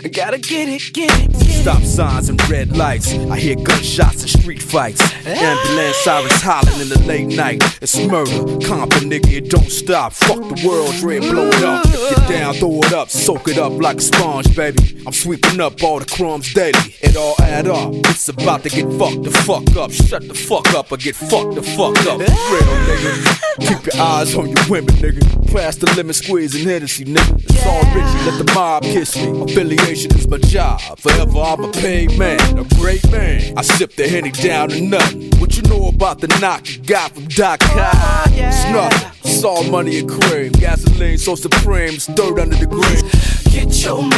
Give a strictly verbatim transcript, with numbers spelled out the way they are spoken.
Gotta get it, get it, get it. Stop signs and red lights, I hear gunshots and street fights. Ambulance sirens hollering in the late night. It's murder, comping, nigga, it don't stop. Fuck the world, dread, blow it up. Get down, throw it up, soak it up like a sponge, baby. I'm sweeping up all the crumbs daily. It all add up, it's about to get fucked the fuck up. Shut the fuck up or get fucked the fuck up. Real nigga, keep your eyes on your women, nigga. Pass the lemon squeeze and Hennessy, nigga. It's all Richie, let the mob kiss me. Affiliation is my job, forever I'm a paid man, a great man. I sip the Henny down to nothing. What you know about the knock you got from Doc High? It's nothing, it's all money and cream. Gasoline so supreme, stirred under the green. Get your